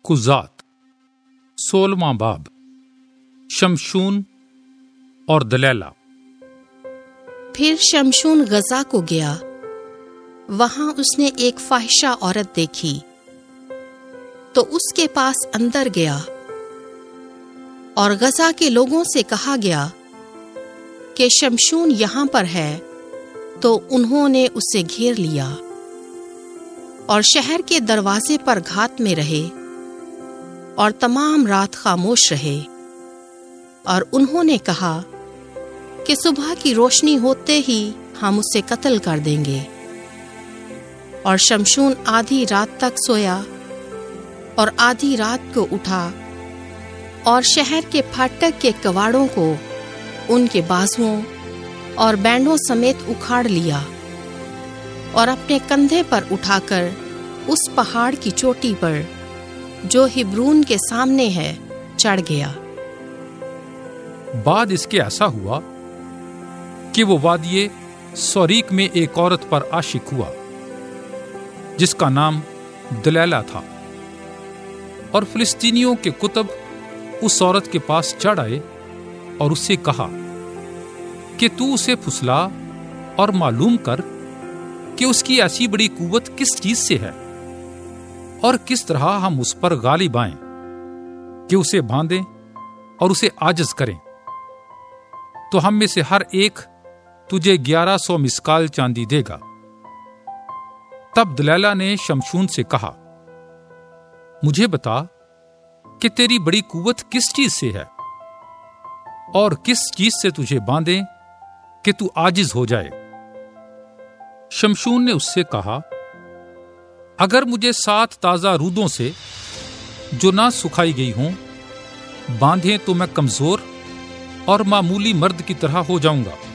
قضات 16واں باب شمشون اور دلیلہ۔ پھر شمشون غزہ کو گیا، وہاں اس نے ایک فاحشہ عورت دیکھی تو اس کے پاس اندر گیا، اور غزہ کے لوگوں سے کہا گیا کہ شمشون یہاں پر ہے، تو انہوں نے اسے گھیر لیا اور شہر کے دروازے پر گھات میں رہے اور تمام رات خاموش رہے، اور انہوں نے کہا کہ صبح کی روشنی ہوتے ہی ہم اسے قتل کر دیں گے۔ اور شمشون آدھی رات تک سویا اور آدھی رات کو اٹھا اور شہر کے پھاٹک کے کواڑوں کو ان کے بازوؤں اور بینڈوں سمیت اکھاڑ لیا، اور اپنے کندھے پر اٹھا کر اس پہاڑ کی چوٹی پر جو ہبرون کے سامنے ہے چڑھ گیا۔ بعد اس کے ایسا ہوا کہ وہ وادی سوریک میں ایک عورت پر عاشق ہوا جس کا نام دلیلہ تھا، اور فلسطینیوں کے کتب اس عورت کے پاس چڑھ آئے اور اس سے کہا کہ تو اسے پھسلا اور معلوم کر کہ اس کی ایسی بڑی قوت کس چیز سے ہے، اور کس طرح ہم اس پر غالب آئیں کہ اسے باندھیں اور اسے عاجز کریں، تو ہم میں سے ہر ایک تجھے 1100 مسکال چاندی دے گا۔ تب دلیلہ نے شمشون سے کہا، مجھے بتا کہ تیری بڑی قوت کس چیز سے ہے، اور کس چیز سے تجھے باندھیں کہ تو عاجز ہو جائے۔ شمشون نے اس سے کہا، اگر مجھے 7 تازہ رودوں سے جو نہ سکھائی گئی ہوں باندھیں تو میں کمزور اور معمولی مرد کی طرح ہو جاؤں گا۔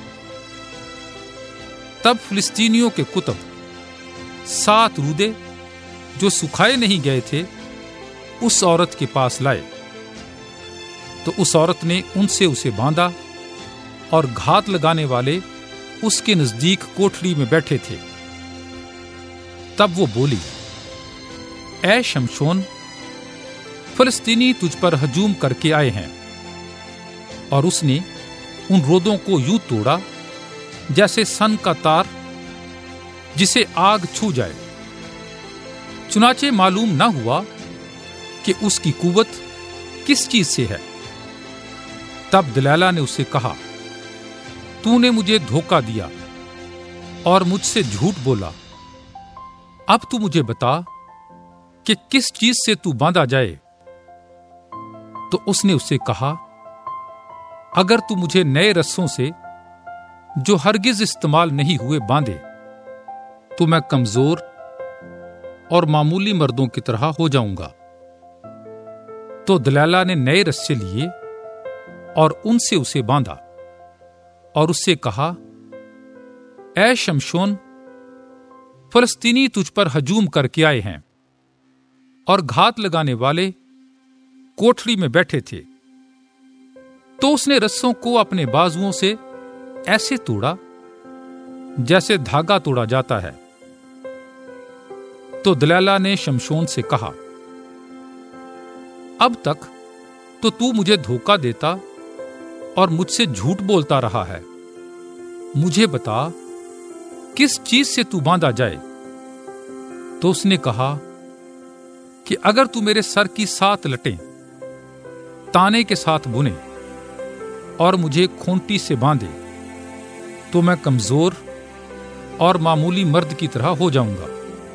تب فلسطینیوں کے کتب 7 رودے جو سکھائے نہیں گئے تھے اس عورت کے پاس لائے، تو اس عورت نے ان سے اسے باندھا، اور گھات لگانے والے اس کے نزدیک کوٹھڑی میں بیٹھے تھے۔ تب وہ بولی، اے شمشون، فلسطینی تجھ پر ہجوم کر کے آئے ہیں۔ اور اس نے ان رودوں کو یوں توڑا جیسے سن کا تار جسے آگ چھو جائے، چنانچہ معلوم نہ ہوا کہ اس کی قوت کس چیز سے ہے۔ تب دلیلہ نے اس سے کہا، تو نے مجھے دھوکہ دیا اور مجھ سے جھوٹ بولا، اب تو مجھے بتا کہ کس چیز سے تو باندھا جائے۔ تو اس نے اس سے کہا، اگر تو مجھے نئے رسوں سے جو ہرگز استعمال نہیں ہوئے باندھے تو میں کمزور اور معمولی مردوں کی طرح ہو جاؤں گا۔ تو دلیلہ نے نئے رسے لیے اور ان سے اسے باندھا، اور اس سے کہا، اے شمشون، فلسطینی تجھ پر ہجوم کر کے آئے ہیں، اور گھات لگانے والے کوٹھڑی میں بیٹھے تھے۔ تو اس نے رسوں کو اپنے بازوؤں سے ایسے توڑا جیسے دھاگا توڑا جاتا ہے۔ تو دلیلہ نے شمشون سے کہا، اب تک تو مجھے دھوکہ دیتا اور مجھ سے جھوٹ بولتا رہا ہے، مجھے بتا کس چیز سے تو باندھا جائے۔ تو اس نے کہا کہ اگر تو میرے سر کی 7 لٹیں تانے کے ساتھ بنے اور مجھے کھونٹی سے باندھے تو میں کمزور اور معمولی مرد کی طرح ہو جاؤں گا۔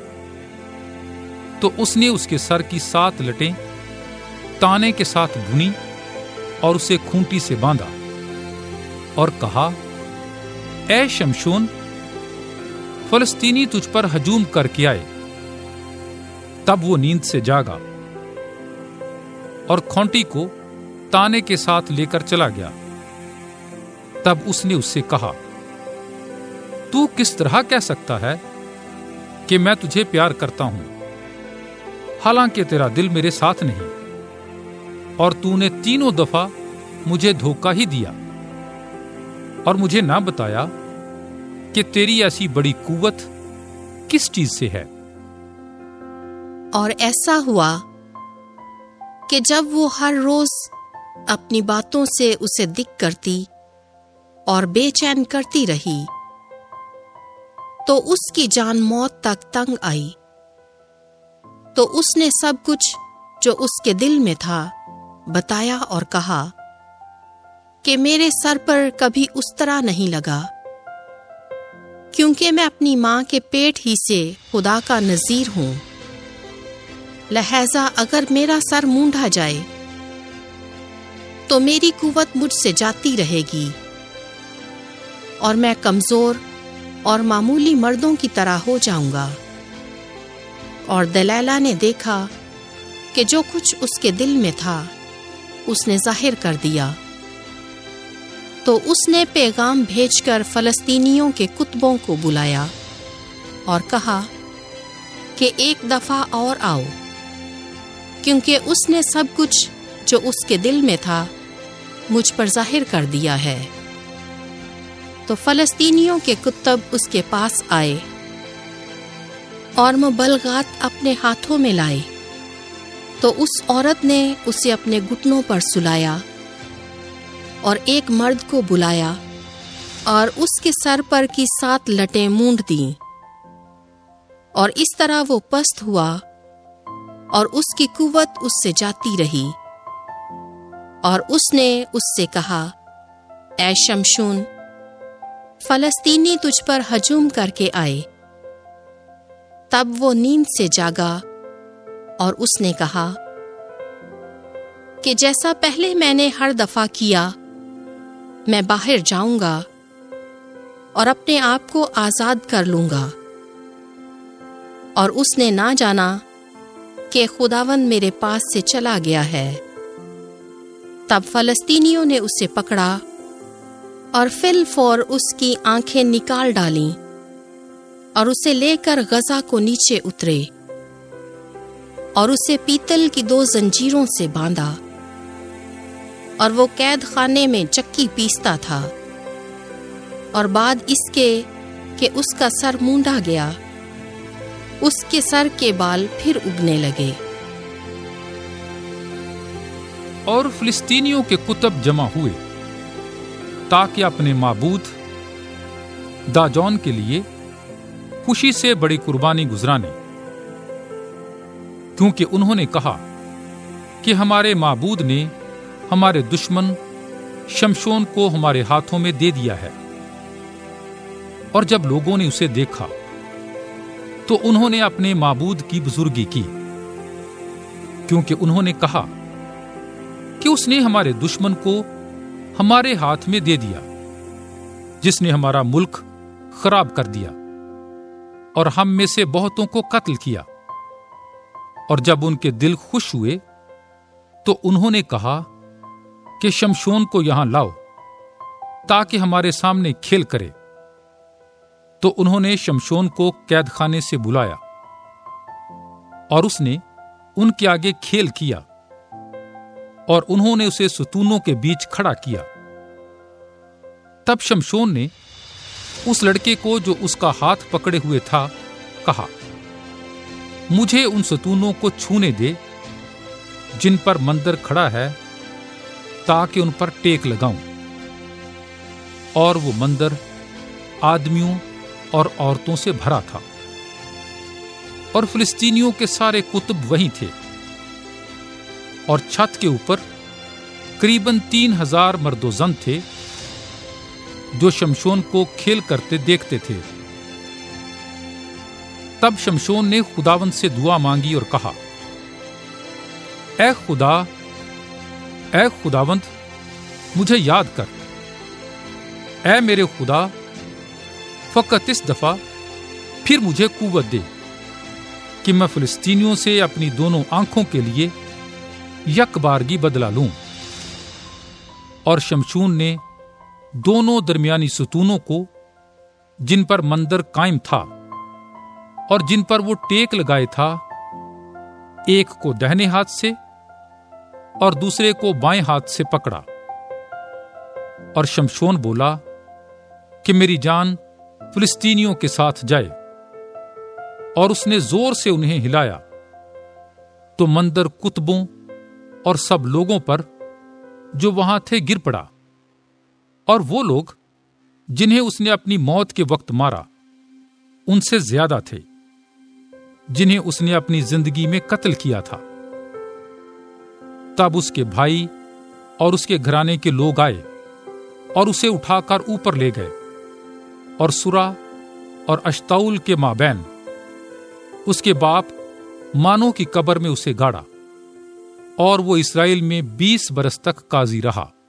تو اس نے اس کے سر کی 7 لٹیں تانے کے ساتھ بنی اور اسے کھونٹی سے باندھا، اور کہا، اے شمشون، فلسطینی تجھ پر ہجوم کر کے آئے۔ تب وہ نیند سے جاگا اور کھونٹی کو تانے کے ساتھ لے کر چلا گیا۔ تب اس نے اس سے کہا، تو کس طرح کہہ سکتا ہے کہ میں تجھے پیار کرتا ہوں، حالانکہ تیرا دل میرے ساتھ نہیں، اور تو نے 3 دفعہ مجھے دھوکہ ہی دیا اور مجھے نہ بتایا کہ تیری ایسی بڑی قوت کس چیز سے ہے۔ اور ایسا ہوا کہ جب وہ ہر روز اپنی باتوں سے اسے دکھ کرتی اور بے چین کرتی رہی تو اس کی جان موت تک تنگ آئی۔ تو اس نے سب کچھ جو اس کے دل میں تھا بتایا اور کہا کہ میرے سر پر کبھی اس طرح نہیں لگا، کیونکہ میں اپنی ماں کے پیٹ ہی سے خدا کا نذیر ہوں، لہذا اگر میرا سر مونڈھا جائے تو میری قوت مجھ سے جاتی رہے گی اور میں کمزور اور معمولی مردوں کی طرح ہو جاؤں گا۔ اور دلیلہ نے دیکھا کہ جو کچھ اس کے دل میں تھا اس نے ظاہر کر دیا، تو اس نے پیغام بھیج کر فلسطینیوں کے کتبوں کو بلایا اور کہا کہ ایک دفعہ اور آؤ، کیونکہ اس نے سب کچھ جو اس کے دل میں تھا مجھ پر ظاہر کر دیا ہے۔ تو فلسطینیوں کے کتب اس کے پاس آئے اور مبلغات اپنے ہاتھوں میں لائے، تو اس عورت نے اسے اپنے گھٹنوں پر سلایا اور ایک مرد کو بلایا اور اس کے سر پر کی 7 لٹیں مونڈ دیں، اور اس طرح وہ پست ہوا اور اس کی قوت اس سے جاتی رہی۔ اور اس نے اس سے کہا، اے شمشون، فلسطینی تجھ پر ہجوم کر کے آئے۔ تب وہ نیند سے جاگا اور اس نے کہا کہ جیسا پہلے میں نے ہر دفعہ کیا، میں باہر جاؤں گا اور اپنے آپ کو آزاد کر لوں گا۔ اور اس نے نہ جانا کہ خداوند میرے پاس سے چلا گیا ہے۔ تب فلسطینیوں نے اسے پکڑا اور فی الفور اس کی آنکھیں نکال ڈالیں اور اسے لے کر غزہ کو نیچے اترے اور اسے پیتل کی 2 زنجیروں سے باندھا، اور وہ قید خانے میں چکی پیستا تھا۔ اور بعد اس کے کہ اس کا سر مونڈا گیا، اس کے سر کے بال پھر اگنے لگے۔ اور فلسطینیوں کے کتب جمع ہوئے تاکہ اپنے معبود داجون کے لیے خوشی سے بڑی قربانی گزرانے، کیونکہ انہوں نے کہا کہ ہمارے معبود نے ہمارے دشمن شمشون کو ہمارے ہاتھوں میں دے دیا ہے۔ اور جب لوگوں نے اسے دیکھا تو انہوں نے اپنے معبود کی بزرگی کی، کیونکہ انہوں نے کہا کہ اس نے ہمارے دشمن کو ہمارے ہاتھ میں دے دیا، جس نے ہمارا ملک خراب کر دیا اور ہم میں سے بہتوں کو قتل کیا۔ اور جب ان کے دل خوش ہوئے تو انہوں نے کہا کہ شمشون کو یہاں لاؤ تاکہ ہمارے سامنے کھیل کرے۔ تو انہوں نے شمشون کو قید خانے سے بلایا اور اس نے ان کے آگے کھیل کیا، اور انہوں نے اسے ستونوں کے بیچ کھڑا کیا۔ تب شمشون نے اس لڑکے کو جو اس کا ہاتھ پکڑے ہوئے تھا کہا، مجھے ان ستونوں کو چھونے دے جن پر مندر کھڑا ہے، تاکہ ان پر ٹیک لگاؤں۔ اور وہ مندر آدمیوں اور عورتوں سے بھرا تھا، اور فلسطینیوں کے سارے کتب وہیں تھے، اور چھت کے اوپر قریباً 3000 مرد و زن تھے جو شمشون کو کھیل کرتے دیکھتے تھے۔ تب شمشون نے خداوند سے دعا مانگی اور کہا، اے خداوند مجھے یاد کر، اے میرے خدا، فقط اس دفعہ پھر مجھے قوت دے کہ میں فلسطینیوں سے اپنی دونوں آنکھوں کے لیے یک بارگی بدلہ لوں۔ اور شمشون نے دونوں درمیانی ستونوں کو جن پر مندر قائم تھا اور جن پر وہ ٹیک لگائے تھا، ایک کو دہنے ہاتھ سے اور دوسرے کو بائیں ہاتھ سے پکڑا۔ اور شمشون بولا کہ میری جان فلسطینیوں کے ساتھ جائے، اور اس نے زور سے انہیں ہلایا، تو مندر کتبوں اور سب لوگوں پر جو وہاں تھے گر پڑا، اور وہ لوگ جنہیں اس نے اپنی موت کے وقت مارا ان سے زیادہ تھے جنہیں اس نے اپنی زندگی میں قتل کیا تھا۔ تب اس کے بھائی اور اس کے گھرانے کے لوگ آئے اور اسے اٹھا کر اوپر لے گئے، اور سرا اور اشتاول کے مابین اس کے باپ مانو کی قبر میں اسے گاڑا، اور وہ اسرائیل میں 20 برس تک قاضی رہا۔